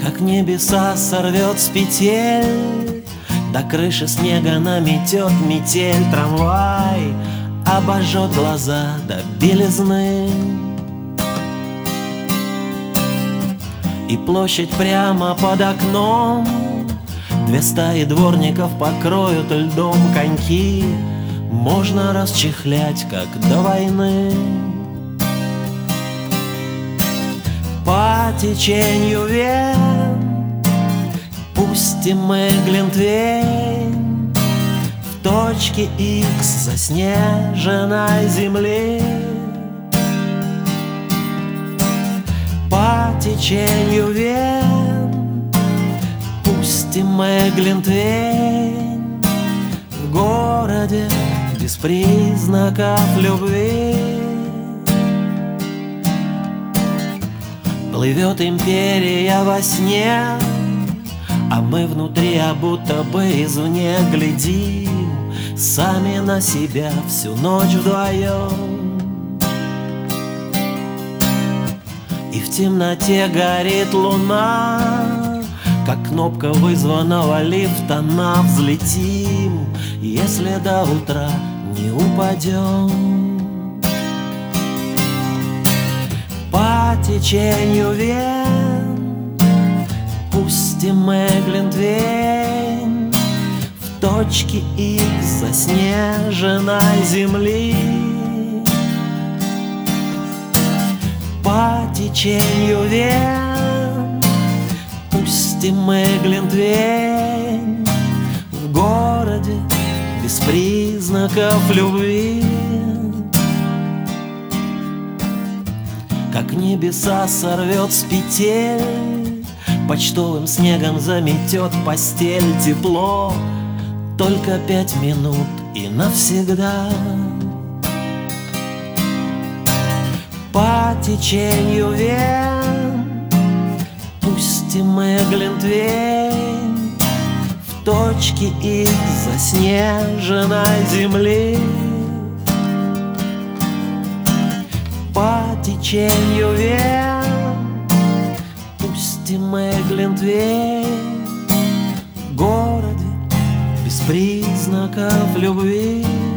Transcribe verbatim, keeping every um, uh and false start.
Как небеса сорвет с петель, до крыши снега наметет метель. Трамвай обожжет глаза до белизны, и площадь прямо под окном две стаи дворников покроют льдом. Коньки можно расчехлять, как до войны. По течению вен пустим мы глинтвейн в точке икс заснеженной земли. По течению вен пустим мы глинтвейн в городе без признаков любви. Плывет империя во сне, а мы внутри, а будто бы извне глядим сами на себя всю ночь вдвоем. И в темноте горит луна, как кнопка вызванного лифта. На взлетим, если до утра не упадем. По течению вен пустим мы глинтвейн в точке икс заснеженной земли. По течению вен пустим мы глинтвейн в городе без признаков любви. Как небеса сорвет с петель, почтовым снегом заметет постель. Тепло только пять минут и навсегда. По течению вен пустим мы глинтвейн в точке икс заснеженной земли. По течению вен пустим мы глинтвейн в городе без признаков любви.